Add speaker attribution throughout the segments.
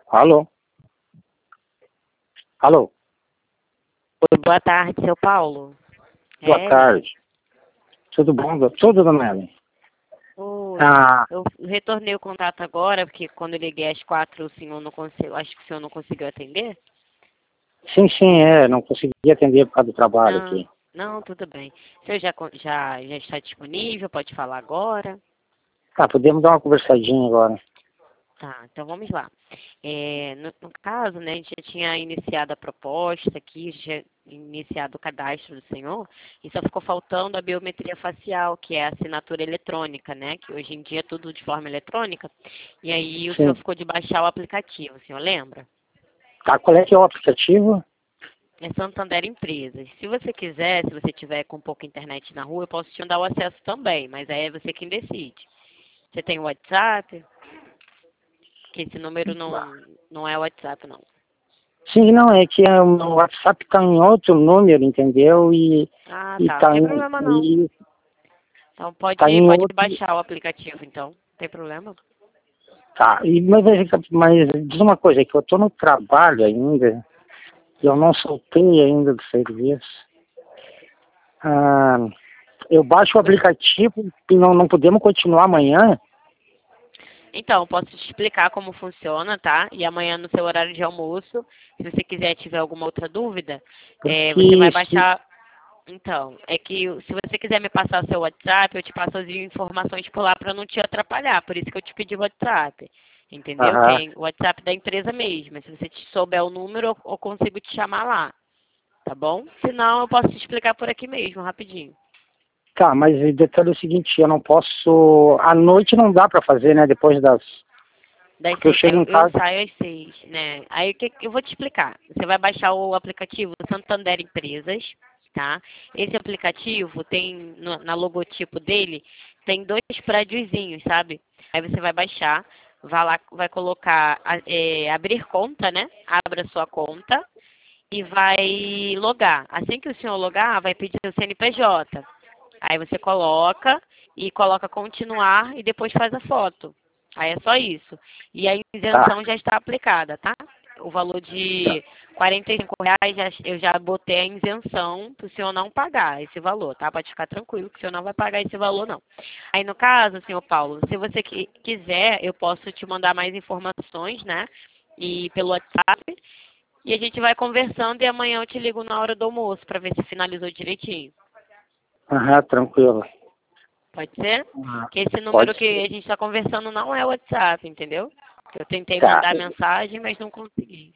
Speaker 1: Alô? Alô?
Speaker 2: Oi, boa tarde, seu Paulo.
Speaker 1: Boa tarde. Tudo bom? Tudo, dona Ellen?
Speaker 2: Oi.
Speaker 1: Ah,
Speaker 2: Eu retornei o contato agora, porque quando eu liguei às 4 o senhor não conseguiu, acho que o senhor não conseguiu atender.
Speaker 1: sim, não consegui atender por causa do trabalho
Speaker 2: Não,
Speaker 1: aqui.
Speaker 2: não, tudo bem. O senhor já está disponível? Pode falar agora?
Speaker 1: Tá, podemos dar uma conversadinha agora.
Speaker 2: Tá, então vamos lá. No caso, né, a gente já tinha iniciado a proposta aqui, já iniciado o cadastro do senhor, e só ficou faltando a biometria facial, que é a assinatura eletrônica, né, que hoje em dia é tudo de forma eletrônica, e aí o senhor
Speaker 1: Sim.
Speaker 2: ficou de baixar o aplicativo, o senhor lembra?
Speaker 1: Tá, qual é que é o aplicativo?
Speaker 2: É Santander Empresas. Se você quiser, se você tiver com pouca internet na rua, eu posso te dar o acesso também, mas aí é você quem decide. Você tem o WhatsApp? Que esse número não é o WhatsApp, não.
Speaker 1: Sim, não, é que o meu WhatsApp tá em outro número, entendeu?
Speaker 2: Ah,
Speaker 1: E
Speaker 2: tá. Não
Speaker 1: tá
Speaker 2: tem
Speaker 1: em,
Speaker 2: problema, não. Então
Speaker 1: tá em
Speaker 2: pode
Speaker 1: outro.
Speaker 2: baixar o aplicativo, então. Não tem problema?
Speaker 1: Tá, mas diz uma coisa, é que eu tô no trabalho ainda, e eu não soltei ainda do serviço. Ah, eu baixo o aplicativo e não podemos continuar amanhã?
Speaker 2: Então, posso te explicar como funciona, tá? E amanhã no seu horário de almoço, se você quiser tiver alguma outra dúvida, você vai
Speaker 1: Porque se...
Speaker 2: baixar. Então, é que se você quiser me passar o seu WhatsApp, eu te passo as informações por lá para não te atrapalhar. Por isso que eu te pedi o WhatsApp. Entendeu? Que
Speaker 1: Aham.
Speaker 2: é o WhatsApp da empresa mesmo. Se você souber o número, eu consigo te chamar lá. Tá bom? Se não, eu posso te explicar por aqui mesmo, rapidinho.
Speaker 1: Tá, mas o detalhe é o seguinte, eu não posso... À noite não dá pra fazer, né? Depois das... Porque eu chego em
Speaker 2: Eu
Speaker 1: casa...
Speaker 2: saio às 6, né? Aí o que eu vou te explicar. Você vai baixar o aplicativo Santander Empresas, tá? Esse aplicativo tem, na logotipo dele, tem dois prédiozinhos, sabe? Aí você vai baixar, vai lá, vai colocar, abrir conta, né? Abra sua conta e vai logar. Assim que o senhor logar, vai pedir o CNPJ. Aí você coloca e coloca continuar e depois faz a foto. Aí é só isso. E a
Speaker 1: Tá,
Speaker 2: isenção já está aplicada, tá? O valor
Speaker 1: tá,
Speaker 2: de R$ 45 eu já botei a isenção para o senhor não pagar esse valor, tá? Pode ficar tranquilo que o senhor não vai pagar esse valor, não. Aí no caso, senhor Paulo, se você quiser, eu posso te mandar mais informações, né? E pelo WhatsApp. E a gente vai conversando e amanhã eu te ligo na hora do almoço para ver se finalizou direitinho.
Speaker 1: aham, tranquilo.
Speaker 2: Pode ser?
Speaker 1: Ah,
Speaker 2: Que esse
Speaker 1: pode
Speaker 2: número que
Speaker 1: ser.
Speaker 2: a gente está conversando não é o WhatsApp, entendeu? Eu tentei
Speaker 1: Tá,
Speaker 2: mandar mensagem, mas não consegui.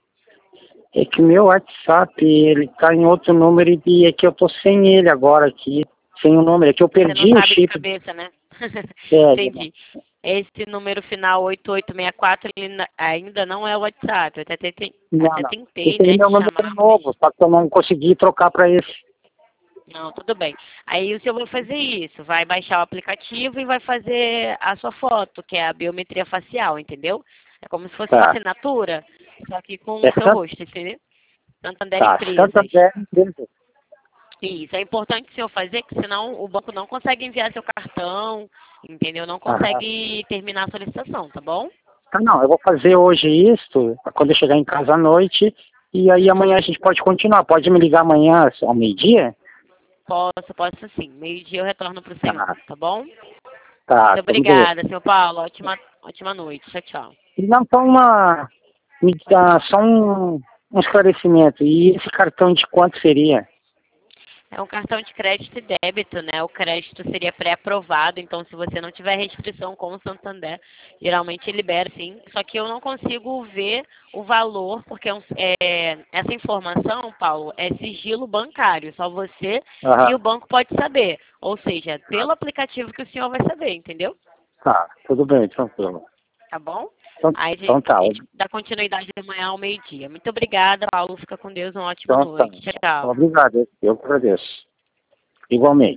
Speaker 1: é que o meu WhatsApp, ele tá em outro número e é que eu tô sem ele agora aqui, sem o número, é que eu
Speaker 2: Você não
Speaker 1: perdi o
Speaker 2: sabe de
Speaker 1: chip.
Speaker 2: cabeça, né?
Speaker 1: É,
Speaker 2: Entendi. Esse número final 8864 ele ainda não é o WhatsApp. Eu até
Speaker 1: não.
Speaker 2: tentei,
Speaker 1: Esse aí é
Speaker 2: né,
Speaker 1: meu
Speaker 2: te
Speaker 1: número
Speaker 2: chamar, mas
Speaker 1: novo, só que eu não consegui trocar pra esse.
Speaker 2: não, tudo bem. Aí o senhor vai fazer isso, vai baixar o aplicativo e vai fazer a sua foto, que é a biometria facial, entendeu? É como se fosse uma
Speaker 1: Tá,
Speaker 2: assinatura, só que com o
Speaker 1: é
Speaker 2: seu rosto, entendeu? Santander
Speaker 1: tá,
Speaker 2: Empresas.
Speaker 1: Santander, beleza.
Speaker 2: Isso, é importante o senhor fazer, que senão o banco não consegue enviar seu cartão, entendeu? Não
Speaker 1: Aham.
Speaker 2: consegue terminar a solicitação, tá bom?
Speaker 1: Tá, não, eu vou fazer hoje isso, quando eu chegar em casa à noite, e aí amanhã a
Speaker 2: Uhum.
Speaker 1: gente pode continuar. Pode me ligar amanhã ao meio-dia?
Speaker 2: Posso sim. Meio-dia eu retorno para o senhor,
Speaker 1: Tá,
Speaker 2: tá bom?
Speaker 1: tá,
Speaker 2: Muito
Speaker 1: tudo bem.
Speaker 2: obrigada, senhor Paulo. Ótima noite. Tchau, tchau.
Speaker 1: E não, só me dá só um esclarecimento. E esse cartão de quanto seria?
Speaker 2: É um cartão de crédito e débito, né? O crédito seria pré-aprovado, então se você não tiver restrição com o Santander, geralmente libera sim. Só que eu não consigo ver o valor, porque essa informação, Paulo, é sigilo bancário. Só você e
Speaker 1: Aham,
Speaker 2: o banco pode saber. Ou seja, pelo aplicativo que o senhor vai saber, entendeu?
Speaker 1: tá, tudo bem, tranquilo.
Speaker 2: Tá bom?
Speaker 1: Então,
Speaker 2: Aí
Speaker 1: então tá,
Speaker 2: a gente dá continuidade amanhã ao meio-dia. Muito obrigada, Paulo. Fica com Deus. Uma ótima
Speaker 1: então tá.
Speaker 2: noite. Tchau, tchau.
Speaker 1: Obrigado, eu que agradeço. Igualmente.